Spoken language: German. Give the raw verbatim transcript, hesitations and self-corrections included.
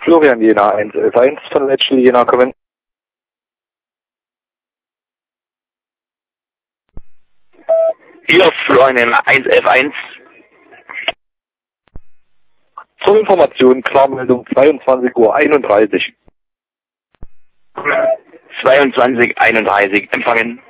Florian Jena, eins elf eins von Letschel Jena, kommen. Hier Florian eins elf eins. Zur Information, Klarmeldung zweiundzwanzig Uhr einunddreißig. zweiundzwanzig einunddreißig empfangen.